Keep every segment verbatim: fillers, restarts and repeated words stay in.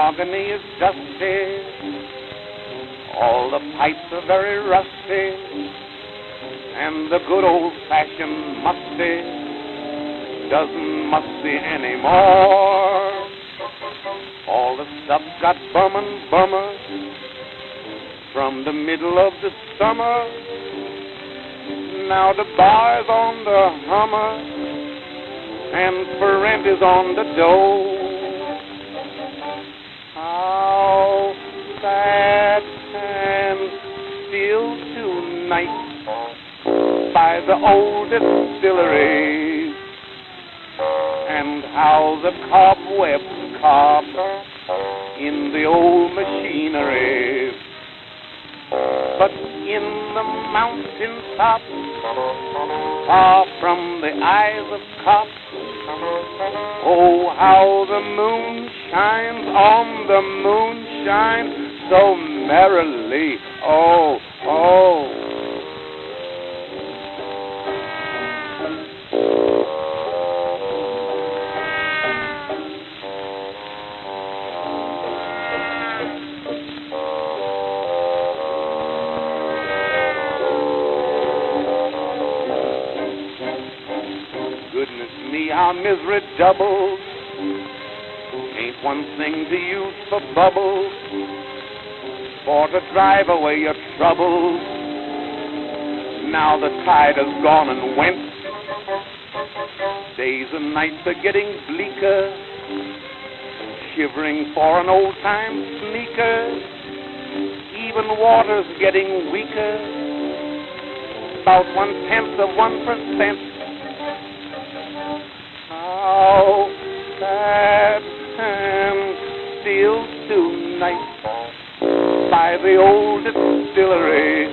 mahogany is dusty, all the pipes are very rusty, and the good old-fashioned musty doesn't musty anymore. All the stuff got bum and bummer from the middle of the summer. Now the bar's on the Hummer, and for rent is on the dough. How sad and still tonight by the old distillery, and how the cobwebs cob in the old machinery. But in the mountain top, far from the eyes of cops, oh, how the moon shines on the moonshine so merrily, oh, oh. Goodness me, our misery doubles. Ain't one thing to use for bubbles, for to drive away your troubles. Now the tide has gone and went. Days and nights are getting bleaker, shivering for an old-time sneaker. Even water's getting weaker, about one-tenth of one percent. How sad and still tonight by the old distillery,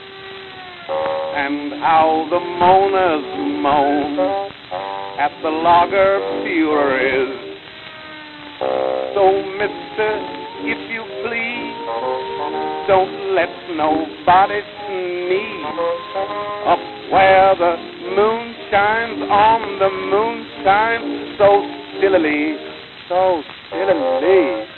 and how the moaners moan at the lager breweries. So, mister, if you please, don't let nobody sneeze up where the moon shines on the moonshine so stillily, so stillily.